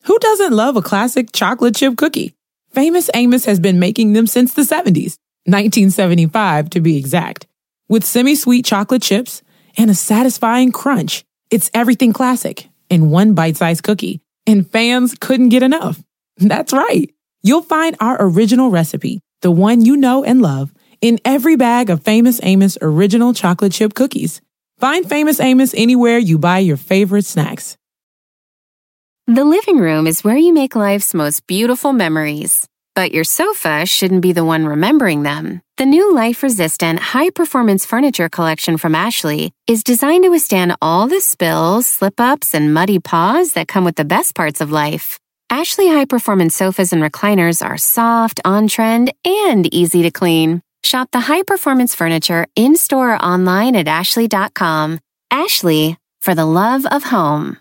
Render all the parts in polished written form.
Who doesn't love a classic chocolate chip cookie? Famous Amos has been making them since the 70s, 1975 to be exact. With semi-sweet chocolate chips and a satisfying crunch, it's everything classic in one bite-sized cookie, and fans couldn't get enough. That's right. You'll find our original recipe, the one you know and love, in every bag of Famous Amos original chocolate chip cookies. Find Famous Amos anywhere you buy your favorite snacks. The living room is where you make life's most beautiful memories. But your sofa shouldn't be the one remembering them. The new life-resistant, high-performance furniture collection from Ashley is designed to withstand all the spills, slip-ups, and muddy paws that come with the best parts of life. Ashley high-performance sofas and recliners are soft, on-trend, and easy to clean. Shop the high-performance furniture in-store or online at ashley.com. Ashley, for the love of home.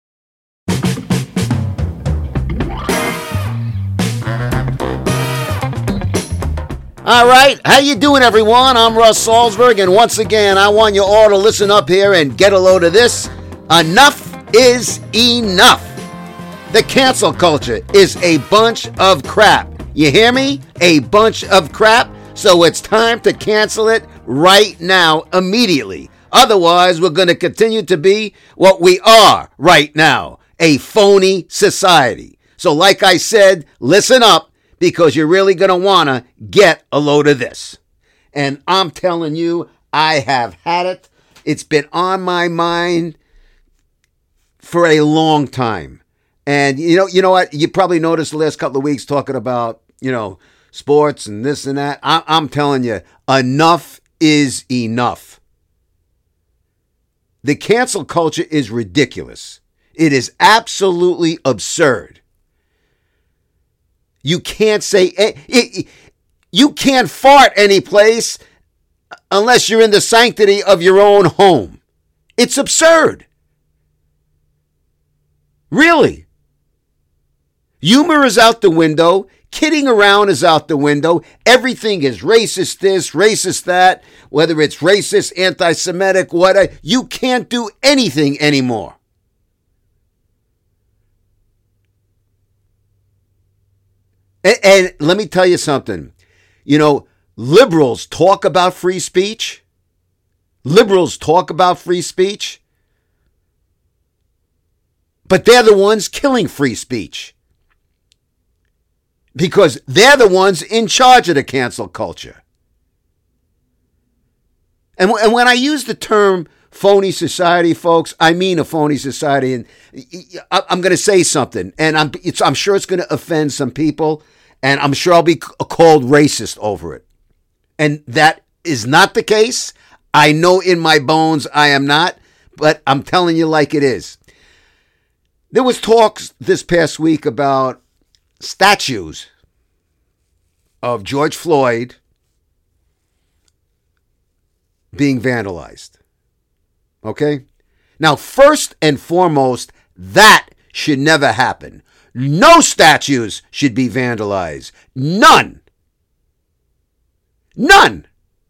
All right, how you doing, everyone? I'm Russ Salzberg, and once again, I want you all to listen up here and get a load of this. Enough is enough. The cancel culture is a bunch of crap. You hear me? A bunch of crap. So it's time to cancel it right now, immediately. Otherwise, we're going to continue to be what we are right now, a phony society. So like I said, listen up, because you're really going to want to get a load of this. And I'm telling you, I have had it. It's been on my mind for a long time. And you know what? You probably noticed the last couple of weeks talking about, sports and this and that. I'm telling you, enough is enough. The cancel culture is ridiculous. It is absolutely absurd. You can't say, you can't fart any place unless you're in the sanctity of your own home. It's absurd. Really. Humor is out the window. Kidding around is out the window. Everything is racist this, racist that, whether it's racist, anti-Semitic, whatever. You can't do anything anymore. And let me tell you something. Liberals talk about free speech. Liberals talk about free speech. But they're the ones killing free speech. Because they're the ones in charge of the cancel culture. And when I use the term phony society, folks, I mean a phony society. And I'm going to say something, and I'm sure it's going to offend some people, and I'm sure I'll be called racist over it. And that is not the case. I know in my bones I am not, but I'm telling you like it is. There was talks this past week about statues of George Floyd being vandalized. Okay? Now, first and foremost, that should never happen. No statues should be vandalized. None. None.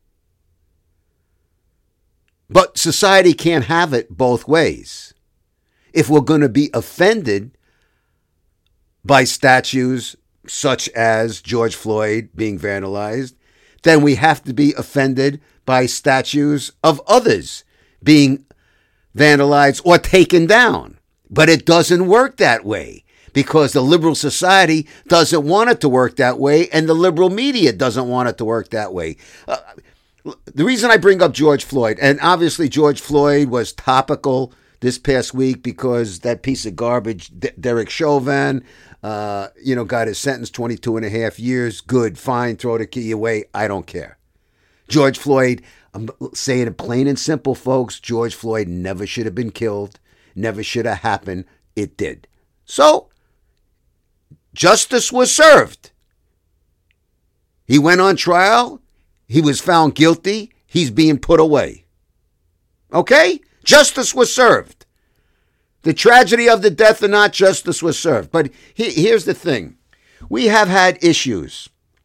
But society can't have it both ways. If we're going to be offended by statues such as George Floyd being vandalized, then we have to be offended by statues of others being vandalized or taken down. But it doesn't work that way because the liberal society doesn't want it to work that way, and the liberal media doesn't want it to work that way. The reason I bring up George Floyd, and obviously George Floyd was topical this past week because that piece of garbage, Derek Chauvin, got his sentence 22 and a half years. Good, fine, throw the key away. I don't care. George Floyd, I'm saying it plain and simple, folks. George Floyd never should have been killed. Never should have happened. It did. So, justice was served. He went on trial. He was found guilty. He's being put away. Okay? Justice was served. The tragedy of the death or not, justice was served. But here's the thing. We have had issues.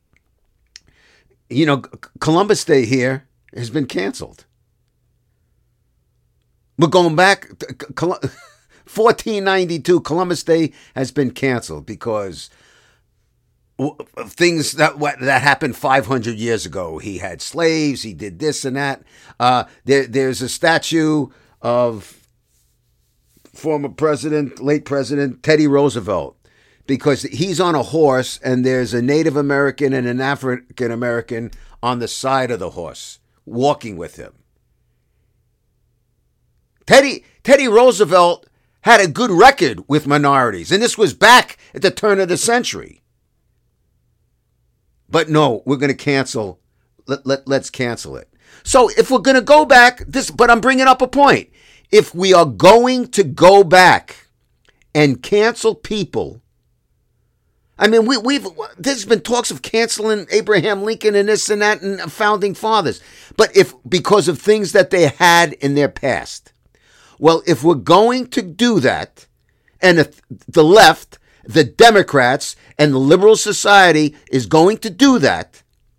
Columbus Day here has been canceled. We're going back. 1492, Columbus Day has been canceled because of things that happened 500 years ago. He had slaves. He did this and that. There's a statue of former president, late president Teddy Roosevelt, because he's on a horse and there's a Native American and an African American on the side of the horse walking with him. Teddy Roosevelt had a good record with minorities, and this was back at the turn of the century. But no, we're going to cancel. Let's cancel it. So if we're going to go back, but I'm bringing up a point. If we are going to go back and cancel people, I mean, there's been talks of canceling Abraham Lincoln and this and that and founding fathers, but because of things that they had in their past. Well, if we're going to do that, and if the left, the Democrats, and the liberal society is going to do that,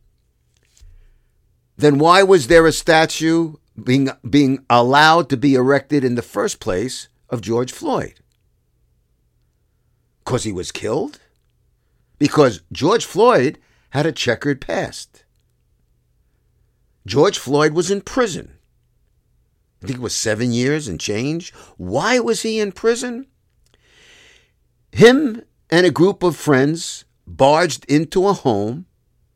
then why was there a statue being allowed to be erected in the first place of George Floyd? Because he was killed? Because George Floyd had a checkered past. George Floyd was in prison. I think it was 7 years and change. Why was he in prison? Him and a group of friends barged into a home,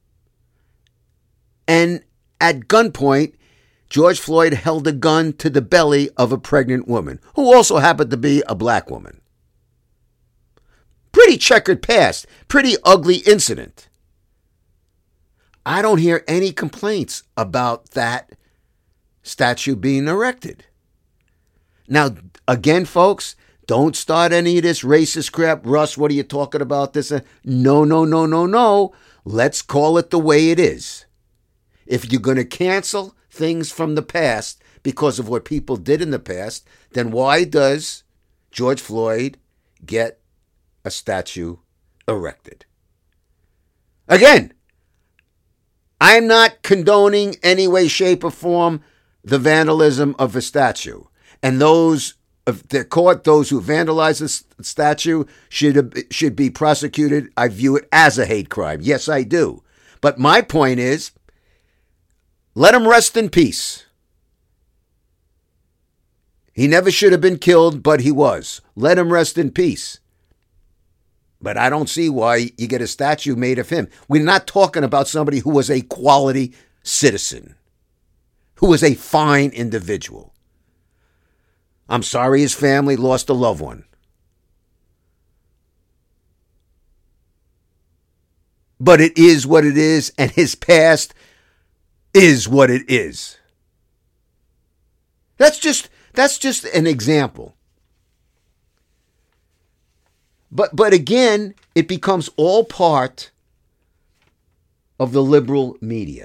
and at gunpoint, George Floyd held a gun to the belly of a pregnant woman, who also happened to be a black woman. Pretty checkered past, pretty ugly incident. I don't hear any complaints about that statue being erected. Now, again, folks, don't start any of this racist crap. Russ, what are you talking about? This? No. Let's call it the way it is. If you're going to cancel things from the past because of what people did in the past, then why does George Floyd get a statue erected? Again, I'm not condoning any way, shape, or form the vandalism of a statue. And those, if they're caught, those who vandalize the statue should be prosecuted. I view it as a hate crime. Yes, I do. But my point is, let him rest in peace. He never should have been killed, but he was. Let him rest in peace. But I don't see why you get a statue made of him. We're not talking about somebody who was a quality citizen, who was a fine individual. I'm sorry his family lost a loved one. But it is what it is, and his past is what it is. That's just an example. But again, it becomes all part of the liberal media.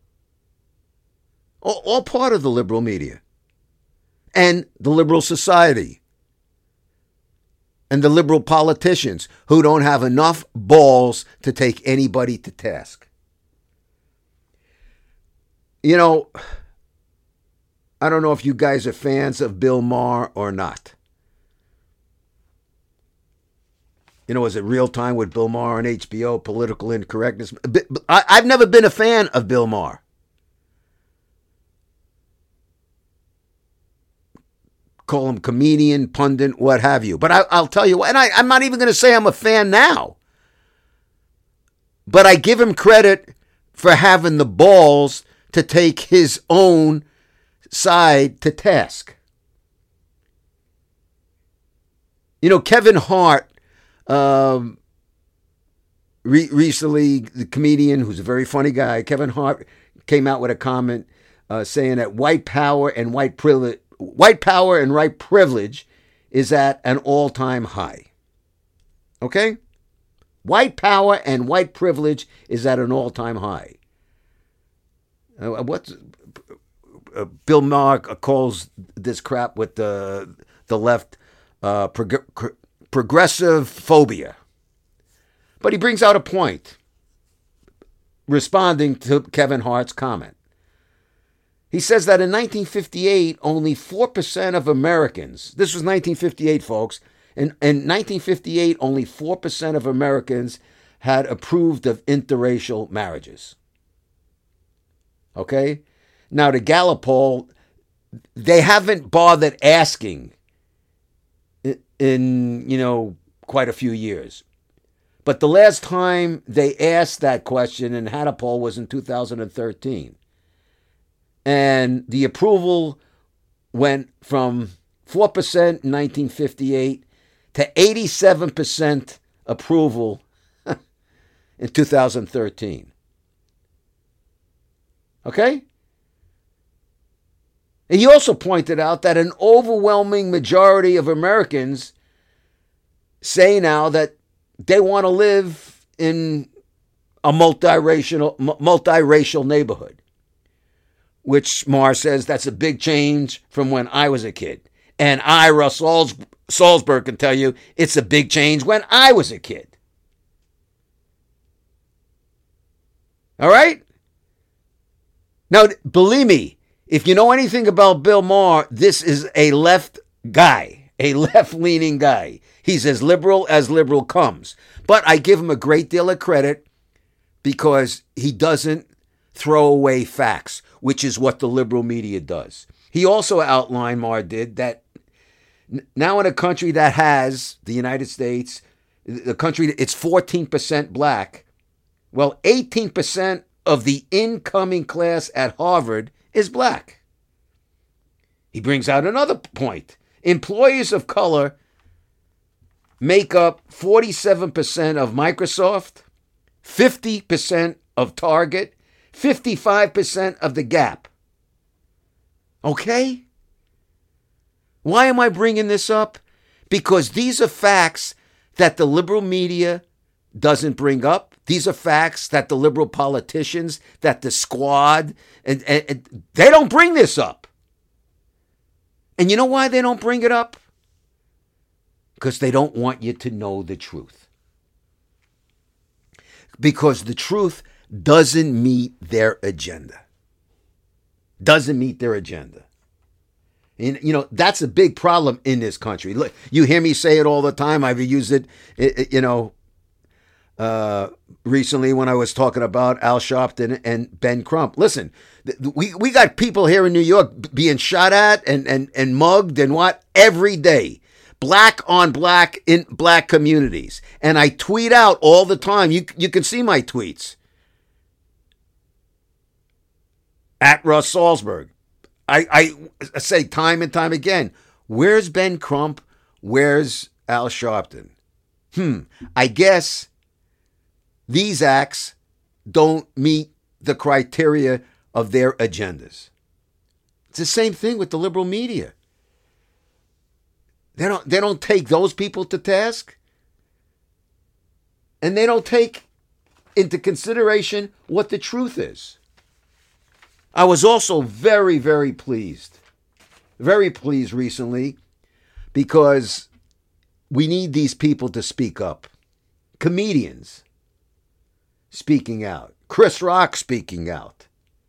All part of the liberal media. And the liberal society. And the liberal politicians who don't have enough balls to take anybody to task. You know, I don't know if you guys are fans of Bill Maher or not. You know, is it Real Time with Bill Maher on HBO, Political Incorrectness? I've never been a fan of Bill Maher. Call him comedian, pundit, what have you. But I'll tell you what, and I'm not even going to say I'm a fan now. But I give him credit for having the balls to take his own side to task. You know, Kevin Hart, recently, the comedian who's a very funny guy, Kevin Hart, came out with a comment saying that white power and white privilege is at an all-time high. Okay? White power and white privilege is at an all-time high. Bill Maher calls this crap with the left progressive phobia. But he brings out a point, responding to Kevin Hart's comment. He says that in 1958, only 4% of Americans, this was 1958, folks, in 1958, only 4% of Americans had approved of interracial marriages. Okay? Now, the Gallup poll, they haven't bothered asking in quite a few years. But the last time they asked that question and had a poll was in 2013. And the approval went from 4% in 1958 to 87% approval in 2013. Okay? And he also pointed out that an overwhelming majority of Americans say now that they want to live in a multiracial neighborhood, which Marr says that's a big change from when I was a kid. And I, Russ Salzberg, can tell you it's a big change when I was a kid. All right? Now, believe me, if you know anything about Bill Maher, this is a left guy, a left-leaning guy. He's as liberal comes. But I give him a great deal of credit because he doesn't throw away facts, which is what the liberal media does. He also outlined, Maher did, that now in a country that has, the United States, the country, it's 14% black. Well, 18% of the incoming class at Harvard is black. He brings out another point. Employees of color make up 47% of Microsoft, 50% of Target, 55% of the Gap. Okay? Why am I bringing this up? Because these are facts that the liberal media doesn't bring up. These are facts that the liberal politicians, that the squad, and they don't bring this up. And you know why they don't bring it up? Because they don't want you to know the truth. Because the truth doesn't meet their agenda. Doesn't meet their agenda. And, that's a big problem in this country. Look, you hear me say it all the time. I've used it, recently when I was talking about Al Sharpton and Ben Crump. Listen, we got people here in New York being shot at and mugged and what every day. Black on black in black communities. And I tweet out all the time. You can see my tweets. At Russ Salzberg. I say time and time again, where's Ben Crump? Where's Al Sharpton? I guess these acts don't meet the criteria of their agendas. It's the same thing with the liberal media. They don't take those people to task. And they don't take into consideration what the truth is. I was also very, very pleased recently because we need these people to speak up. Comedians speaking out. Chris Rock speaking out.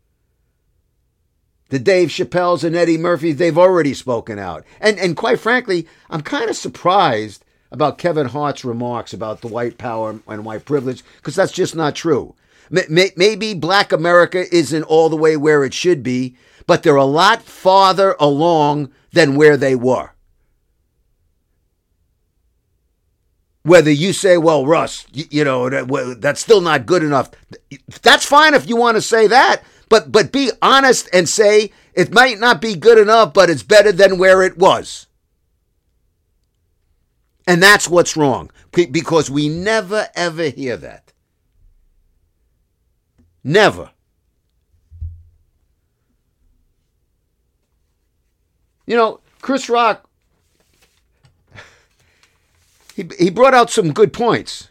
The Dave Chappelles and Eddie Murphys, they've already spoken out. And quite frankly, I'm kind of surprised about Kevin Hart's remarks about the white power and white privilege, because that's just not true. Maybe black America isn't all the way where it should be, but they're a lot farther along than where they were. Whether you say, well, Russ, that's still not good enough. That's fine if you want to say that, but be honest and say it might not be good enough, but it's better than where it was. And that's what's wrong, because we never, ever hear that. Never. Chris Rock, he brought out some good points.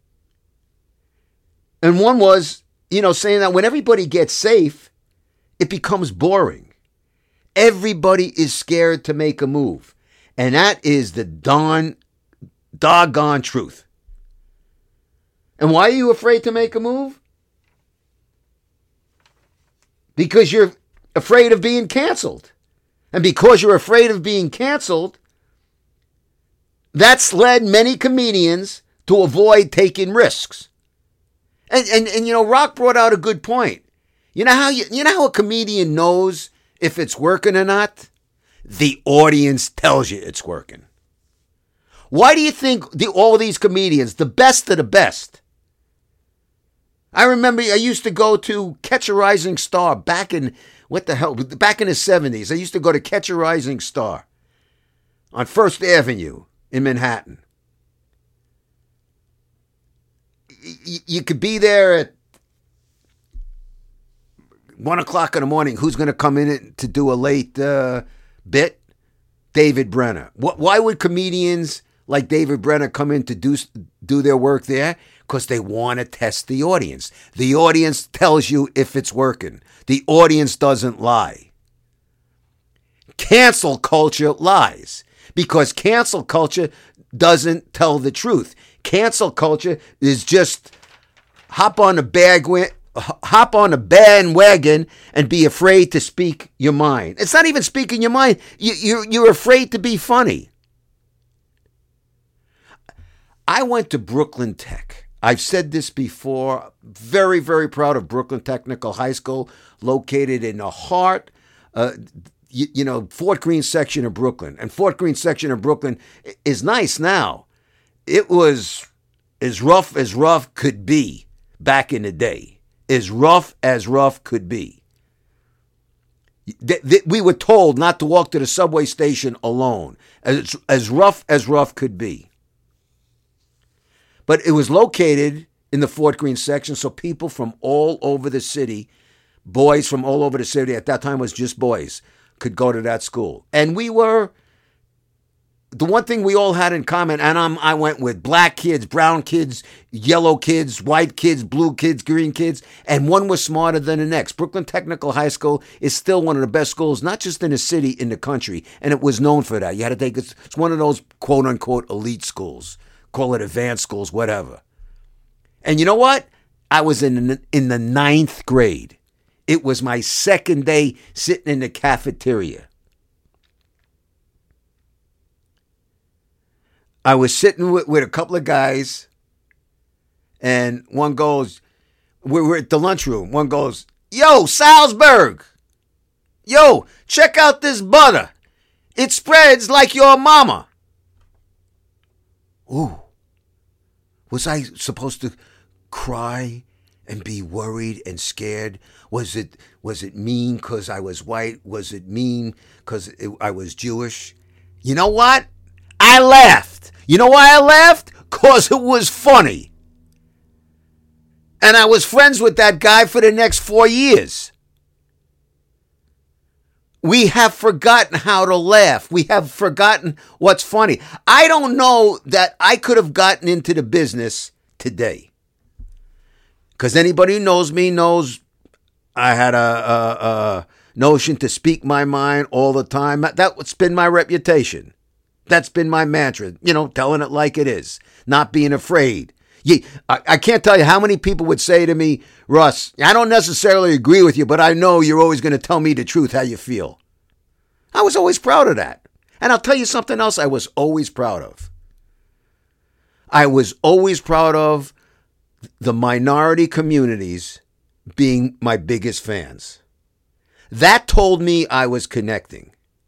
And one was, saying that when everybody gets safe, it becomes boring. Everybody is scared to make a move. And that is the doggone truth. And why are you afraid to make a move? Because you're afraid of being canceled. And because you're afraid of being canceled, that's led many comedians to avoid taking risks. And you know, Rock brought out a good point. You know how a comedian knows if it's working or not? The audience tells you it's working. Why do you think all these comedians, the best of the best? I remember I used to go to Catch a Rising Star back in the 70s. I used to go to Catch a Rising Star on First Avenue in Manhattan. You could be there at 1 o'clock in the morning. Who's going to come in to do a late bit? David Brenner. Why would comedians like David Brenner come in to do their work there? Because they want to test the audience. The audience tells you if it's working. The audience doesn't lie. Cancel culture lies because cancel culture doesn't tell the truth. Cancel culture is just hop on the bandwagon and be afraid to speak your mind. It's not even speaking your mind. You're afraid to be funny. I went to Brooklyn Tech. I've said this before. Very, very proud of Brooklyn Technical High School, located in the heart, Fort Greene section of Brooklyn. And Fort Greene section of Brooklyn is nice now. It was as rough could be back in the day. As rough could be. We were told not to walk to the subway station alone. As rough could be. But it was located in the Fort Greene section, so people from all over the city, boys from all over the city, at that time was just boys, could go to that school. And we were, the one thing we all had in common, and I went with black kids, brown kids, yellow kids, white kids, blue kids, green kids, and one was smarter than the next. Brooklyn Technical High School is still one of the best schools, not just in the city, in the country, and it was known for that. You had to take it's one of those quote-unquote elite schools. Call it advanced schools, whatever. And you know what? I was in the 9th grade. It was my second day sitting in the cafeteria. I was sitting with a couple of guys, and one goes, we're at the lunchroom. One goes, "Yo, Salzburg. Yo, check out this butter. It spreads like your mama." Ooh. Was I supposed to cry and be worried and scared? Was it mean because I was white? Was it mean because I was Jewish? You know what? I laughed. You know why I laughed? Because it was funny. And I was friends with that guy for the next 4 years. We have forgotten how to laugh. We have forgotten what's funny. I don't know that I could have gotten into the business today. Because anybody who knows me knows I had a notion to speak my mind all the time. That's been my reputation. That's been my mantra. Telling it like it is. Not being afraid. I can't tell you how many people would say to me, "Russ, I don't necessarily agree with you, but I know you're always going to tell me the truth, how you feel." I was always proud of that. And I'll tell you something else I was always proud of. I was always proud of the minority communities being my biggest fans. That told me I was connecting.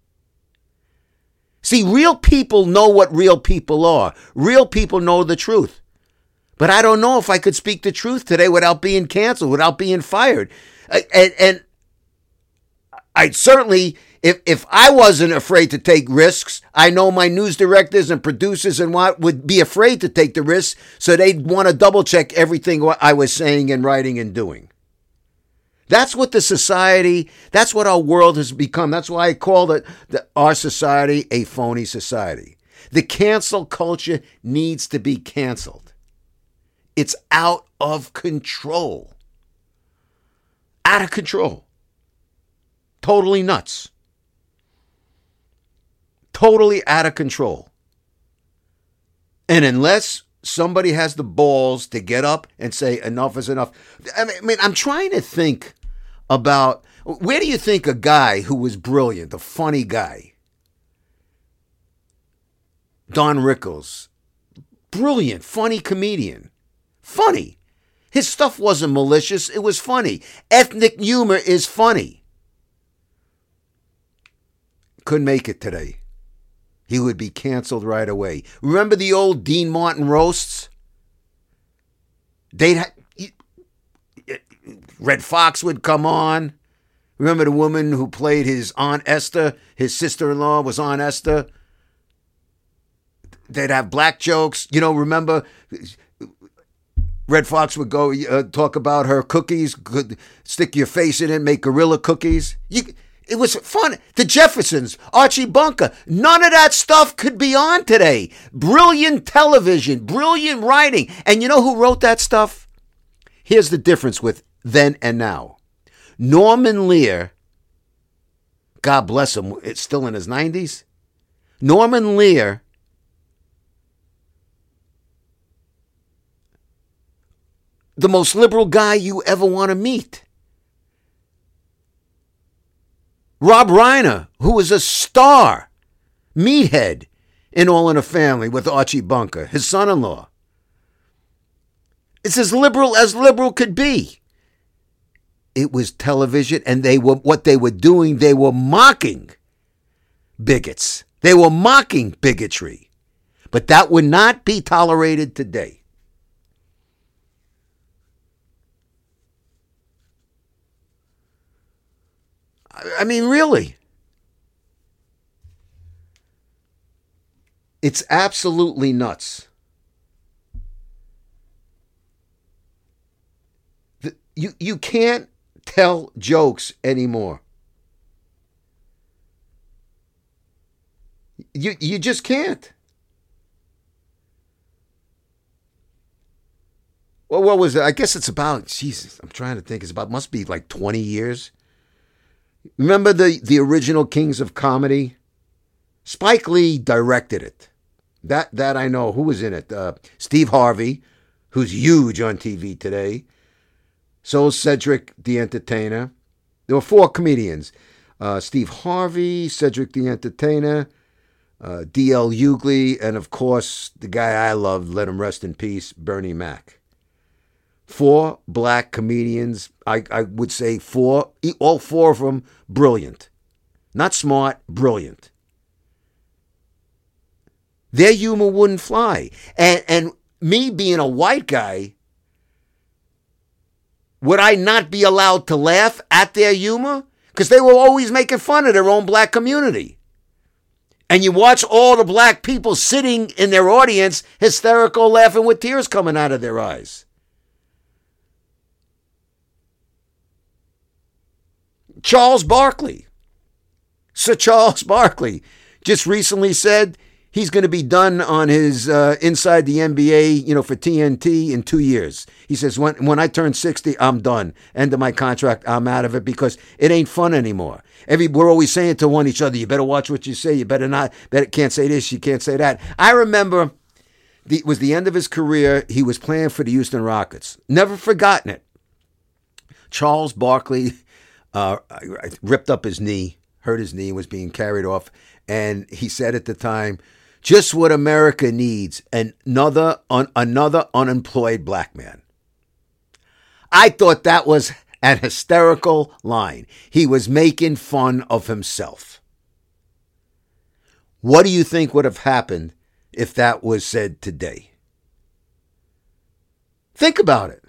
See, real people know what real people are. Real people know the truth. But I don't know if I could speak the truth today without being canceled, without being fired. And I certainly, if I wasn't afraid to take risks, I know my news directors and producers and what would be afraid to take the risks, so they'd want to double check everything I was saying and writing and doing. That's what that's what our world has become. That's why I call our society a phony society. The cancel culture needs to be canceled. It's out of control. Out of control. Totally nuts. Totally out of control. And unless somebody has the balls to get up and say enough is enough. I mean, I'm trying to think about Where do you think a guy who was brilliant, a funny guy, Don Rickles, brilliant, funny comedian, funny. His stuff wasn't malicious, it was funny. Ethnic humor is funny. Couldn't make it today. He would be canceled right away. Remember the old Dean Martin roasts? Red Fox would come on. Remember the woman who played his Aunt Esther? His sister-in-law was Aunt Esther. They'd have black jokes. Remember Red Fox would go talk about her cookies. Could stick your face in it, make gorilla cookies. It was fun. The Jeffersons, Archie Bunker, none of that stuff could be on today. Brilliant television, brilliant writing. And you know who wrote that stuff? Here's the difference with then and now. Norman Lear, God bless him, it's still in his 90s. Norman Lear the most liberal guy you ever want to meet. Rob Reiner, who was a star, meathead in All in the Family with Archie Bunker, his son-in-law. It's as liberal could be. It was television, and what they were doing, they were mocking bigots. They were mocking bigotry. But that would not be tolerated today. I mean, really. It's absolutely nuts. You can't tell jokes anymore. You just can't. Well, what was it? I guess it's about, Jesus, I'm trying to think. Must be like 20 years. Remember the original Kings of Comedy? Spike Lee directed it. That I know. Who was in it? Steve Harvey, who's huge on TV today. So is Cedric the Entertainer. There were 4 comedians. Steve Harvey, Cedric the Entertainer, D.L. Hughley, and of course, the guy I loved, let him rest in peace, Bernie Mac. 4 black comedians, I would say 4, all 4 of them brilliant. Not smart, brilliant. Their humor wouldn't fly. And me being a white guy, would I not be allowed to laugh at their humor? Because they were always making fun of their own black community. And you watch all the black people sitting in their audience, hysterical, laughing with tears coming out of their eyes. Charles Barkley, Sir Charles Barkley, just recently said he's going to be done on his Inside the NBA, for TNT in 2 years. He says, when I turn 60, I'm done. End of my contract, I'm out of it because it ain't fun anymore. We're always saying to each other, you better watch what you say, you better not, can't say this, you can't say that. I remember it was the end of his career. He was playing for the Houston Rockets. Never forgotten it. Charles Barkley ripped up his knee, hurt his knee, was being carried off. And he said at the time, just what America needs, another unemployed black man. I thought that was an hysterical line. He was making fun of himself. What do you think would have happened if that was said today? Think about it.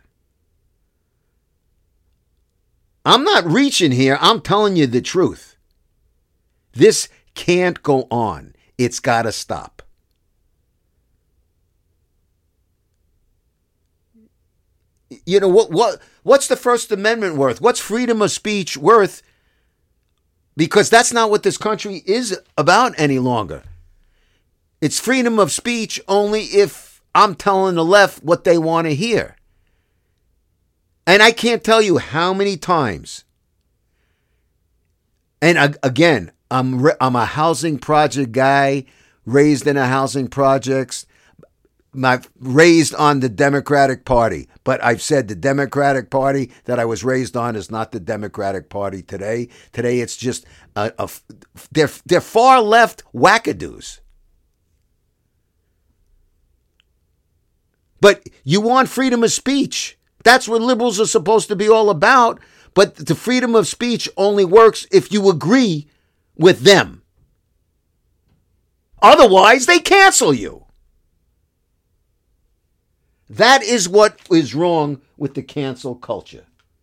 I'm not reaching here. I'm telling you the truth. This can't go on. It's got to stop. What's the First Amendment worth? What's freedom of speech worth? Because that's not what this country is about any longer. It's freedom of speech only if I'm telling the left what they want to hear. And I can't tell you how many times. And again, I'm a housing project guy, raised in a housing projects. raised on the Democratic Party, but I've said the Democratic Party that I was raised on is not the Democratic Party today. Today it's just they're far left wackadoos. But you want freedom of speech. That's what liberals are supposed to be all about. But the freedom of speech only works if you agree with them. Otherwise, they cancel you. That is what is wrong with the cancel culture.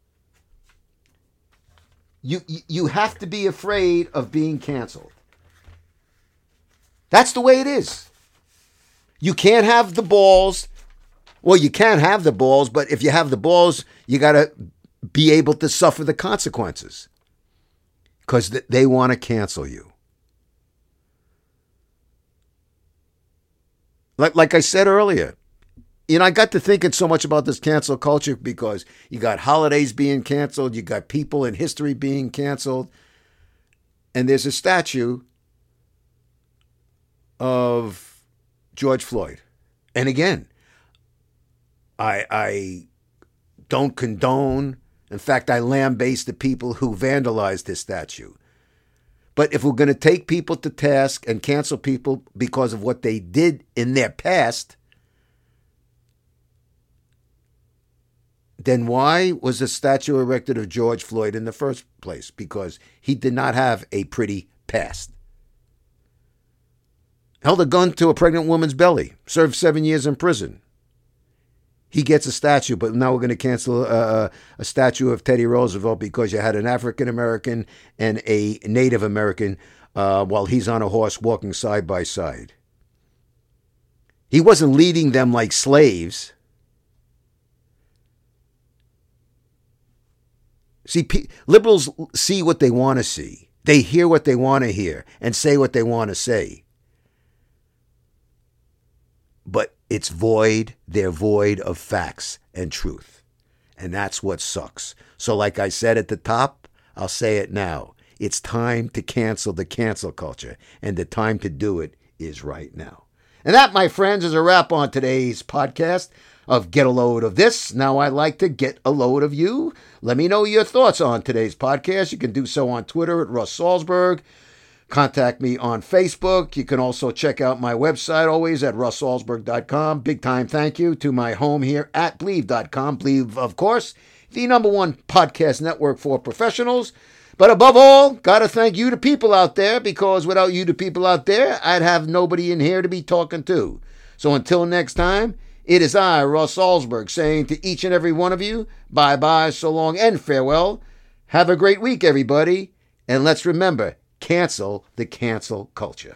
You have to be afraid of being canceled. That's the way it is. You can't have the balls. Well, you can have the balls, but if you have the balls, you got to be able to suffer the consequences because they want to cancel you. Like I said earlier, I got to thinking so much about this cancel culture because you got holidays being canceled, you got people in history being canceled, and there's a statue of George Floyd. And again, I don't condone. In fact, I lambaste the people who vandalized this statue. But if we're going to take people to task and cancel people because of what they did in their past, then why was a statue erected of George Floyd in the first place? Because he did not have a pretty past. Held a gun to a pregnant woman's belly, served 7 years in prison. He gets a statue, but now we're going to cancel a statue of Teddy Roosevelt because you had an African American and a Native American while he's on a horse walking side by side. He wasn't leading them like slaves. See, liberals see what they want to see. They hear what they want to hear and say what they want to say. But it's void. They're void of facts and truth. And that's what sucks. So like I said at the top, I'll say it now. It's time to cancel the cancel culture. And the time to do it is right now. And that, my friends, is a wrap on today's podcast of Get a Load of This. Now I'd like to get a load of you. Let me know your thoughts on today's podcast. You can do so on Twitter at Russ Salzberg. Contact me on Facebook. You can also check out my website always at russsalzberg.com. Big time thank you to my home here at Believe.com. Believe, of course, the #1 podcast network for professionals. But above all, got to thank you, the people out there, because without you, the people out there, I'd have nobody in here to be talking to. So until next time, it is I, Russ Salzberg, saying to each and every one of you, bye-bye, so long, and farewell. Have a great week, everybody. And let's remember, cancel the cancel culture.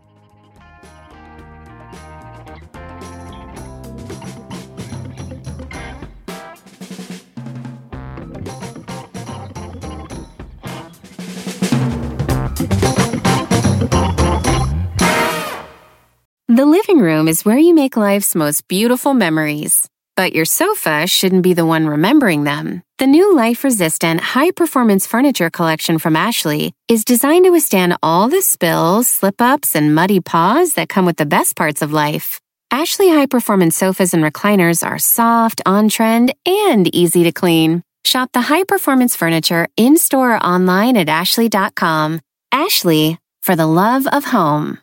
The living room is where you make life's most beautiful memories. But your sofa shouldn't be the one remembering them. The new life-resistant, high-performance furniture collection from Ashley is designed to withstand all the spills, slip-ups, and muddy paws that come with the best parts of life. Ashley high-performance sofas and recliners are soft, on-trend, and easy to clean. Shop the high-performance furniture in-store or online at ashley.com. Ashley, for the love of home.